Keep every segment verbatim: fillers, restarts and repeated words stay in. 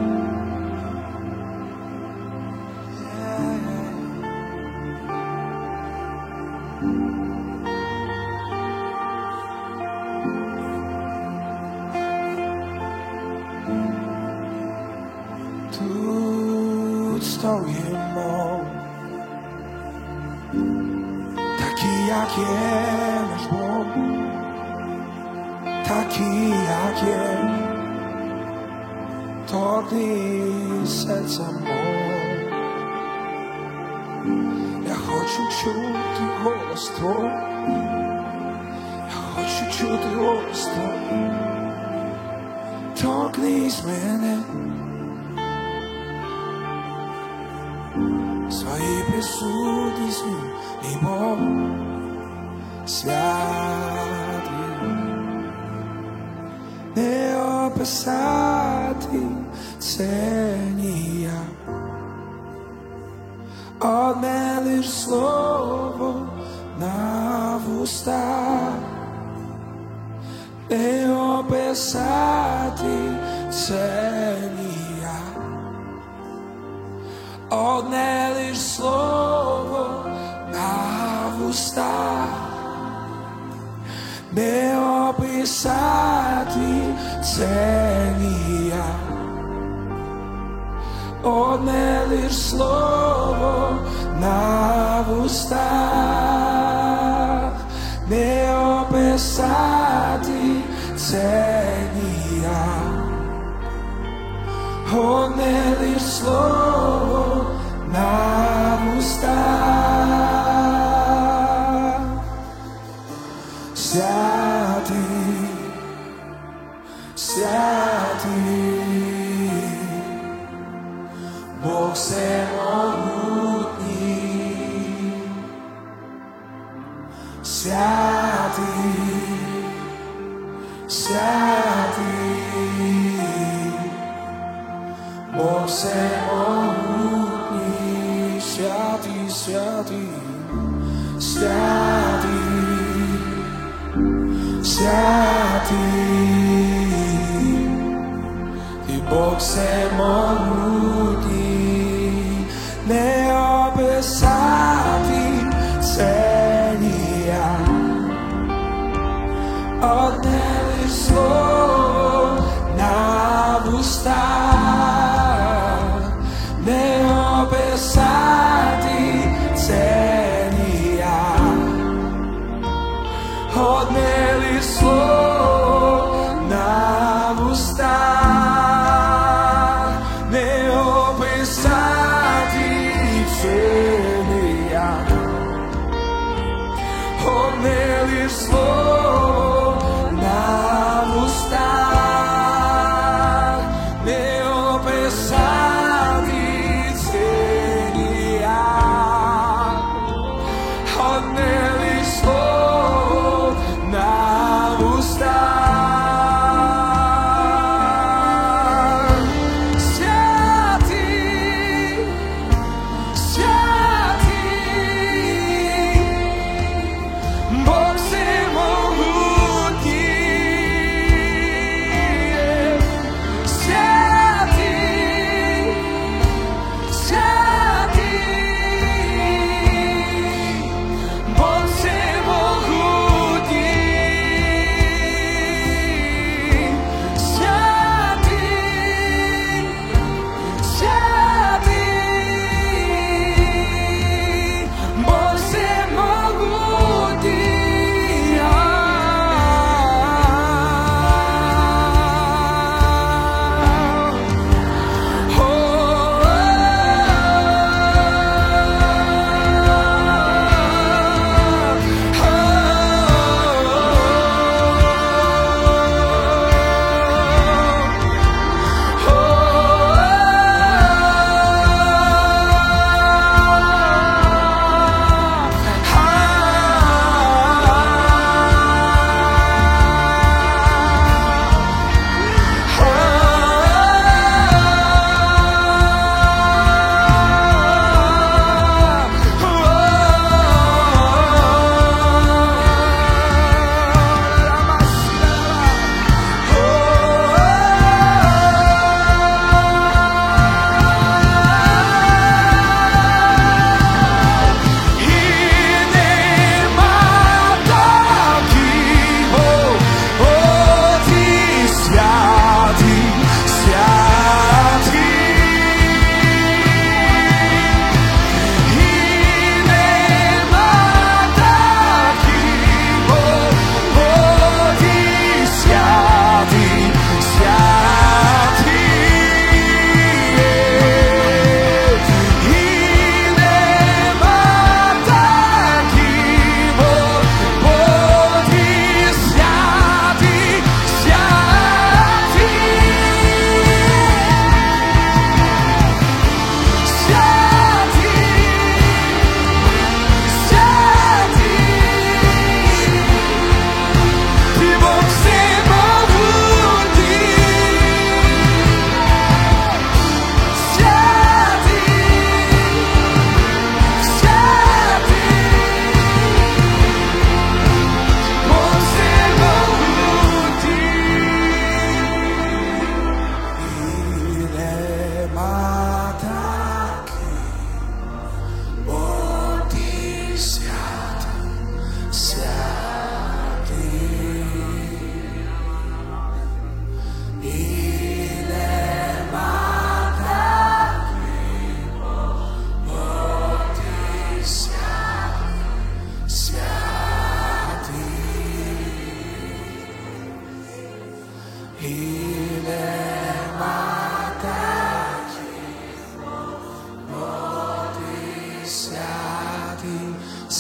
Тут stoimy, taki jak jest nasz Bóg, taki jak jest, торкни серця мого. Я хочу чути голос Твій, я хочу чути голос Твій. Торкнись мене своєю присутністю і Бог святий. Не описати це ніяк, одне лиш слово на вустах. Не описати це ніяк, одне лиш слово на вустах. Не описати це ніяк, одне лиш слово на вустах. Не описати це ніяк, одне лиш слово на вустах. Святий, святий, Бог всемогутній. Святий, святий, Бог всемогутній. Святий, святий, святий, святий, і Бог всемогутній. Не описати це ніяк, одне лиш слово на вустах. Не описати це ніяк, одне лиш слово на вустах. Не описати це ніяк, одне лиш слово на вустах. Не описати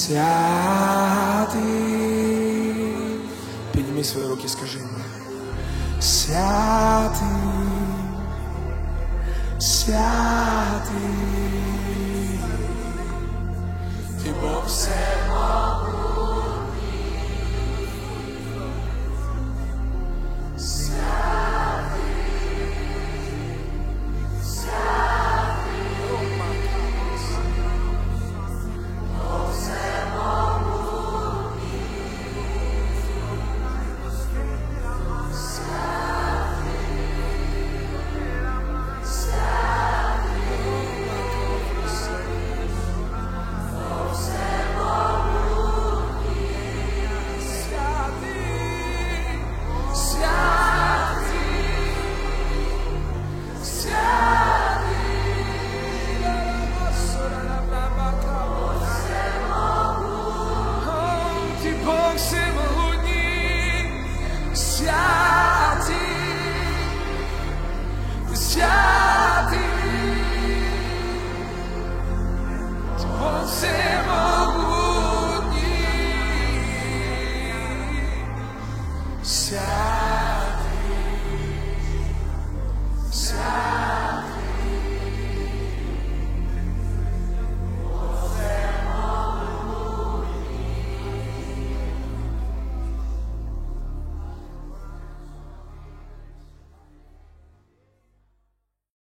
Святий, підніми свої руки, скажи мені. Святий,